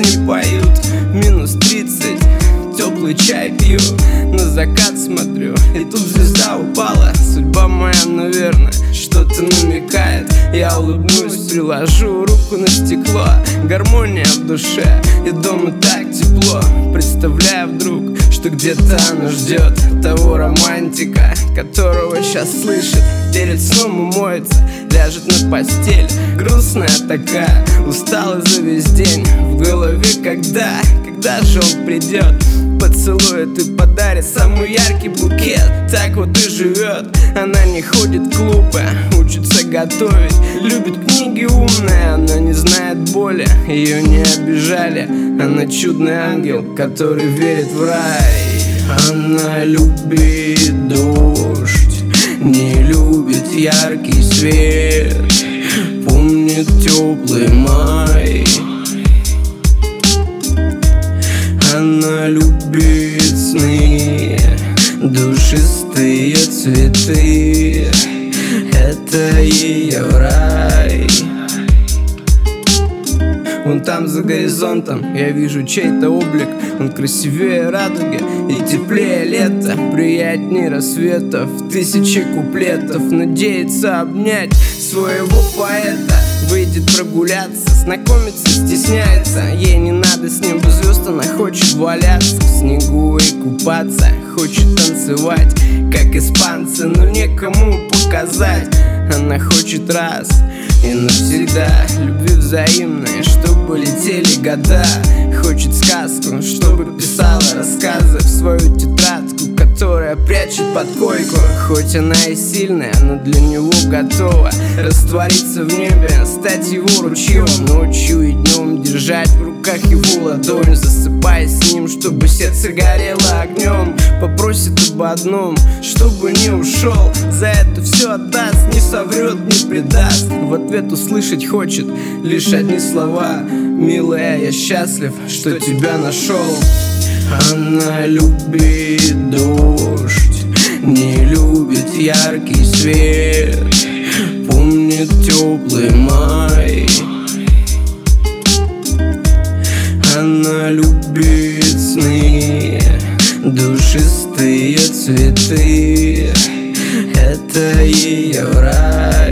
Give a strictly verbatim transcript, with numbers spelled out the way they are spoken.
не поют. Минус тридцать, теплый чай пью, на закат смотрю, и тут звезда упала. Судьба моя, наверное, что-то намекает. Я улыбнусь, приложу руку на стекло. Гармония в душе, и дома так тепло. Представляю вдруг, что где-то она ждет того романтика, которого сейчас слышит. Перед сном умоется, ляжет на постель, грустная такая, устала за весь день. В голове когда, когда же он придет, поцелует и подарит самый яркий букет. Так вот и живет, она не ходит в клубы, учится готовить, любит книги умные. Она не знает боли, ее не обижали. Она чудный ангел, который верит в рай. Она любит дождь, не любит яркий свет, помнит теплый май. Она любит сны, душистые цветы, это ее рай. Вон там за горизонтом я вижу чей-то облик. Он красивее радуги и теплее лета, приятнее рассвета. В тысячи куплетов надеется обнять своего поэта. Выйдет прогуляться, знакомиться стесняется. Ей не надо с неба звезд, она хочет валяться в снегу и купаться. Хочет танцевать, как испанцы, но некому показать. Она хочет раз и навсегда любви взаимной, чтобы летели года. Хочет сказку, чтобы писала рассказы в свою тетрадку, которая прячет под койку. Хоть она и сильная, но для него готова раствориться в небе, стать его ручьем. Ночью и днем держать в руках его ладонь, засыпая с ним, чтобы сердце горело огнем. Попросит об одном, чтобы не ушел, за это все отдаст, не соврет, не предаст. В ответ услышать хочет лишь одни слова: милая, я счастлив, что тебя нашел. Она любит дождь, не любит яркий свет, помнит теплый май. Она любит сны, душистые цветы, это ее рай.